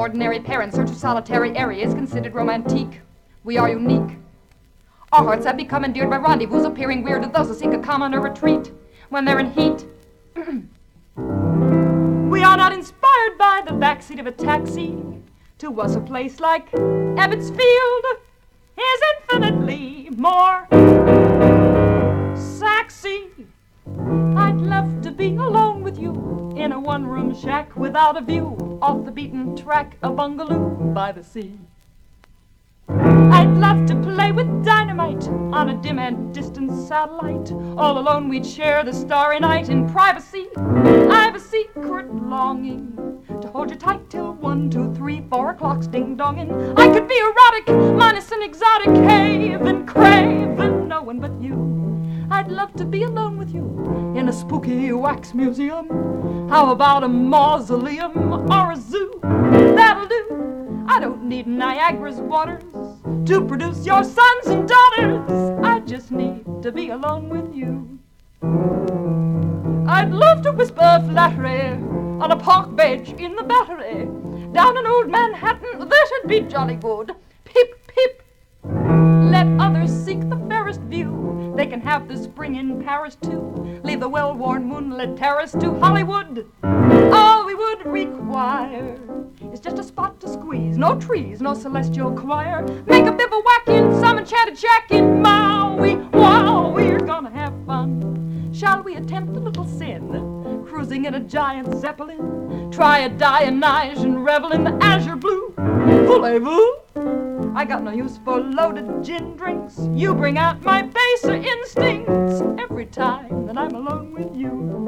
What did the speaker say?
ordinary pair in search of solitary areas considered romantique. We are unique. Our hearts have become endeared by rendezvous appearing weird to those who seek a commoner retreat when they're in heat. We are not inspired by the backseat of a taxi. To us a place like Ebbets Field is infinitely more sexy. I'd love to be alone with you in a one-room shack without a view off the beaten track, a bungalow by the sea. I'd love to play with dynamite on a dim and distant satellite. All alone we'd share the starry night in privacy. I've a secret longing to hold you tight till 1, 2, 3, 4 o'clock's ding-donging. I could be erotic, minus an exotic haven, craven, no one but you. I'd love to be alone with you in a spooky wax museum. How about a mausoleum or a zoo? That'll do. I don't need Niagara's waters to produce your sons and daughters. I just need to be alone with you. I'd love to whisper flattery on a park bench in the Battery. Down in old Manhattan, that'd be jolly good. Peep, peep. Let others seek the fairest view. They can have the spring in Paris too. Leave the well-worn moonlit terrace to Hollywood. All we would require is just a spot to squeeze. No trees, no celestial choir. Make a bivouac in some enchanted shack in Maui. Wow, we're gonna have fun. Shall we attempt a little sin? Cruising in a giant zeppelin. Try a Dionysian revel in the azure blue. Voulez-vous? I got no use for loaded gin drinks. You bring out my baser instincts every time that I'm alone with you.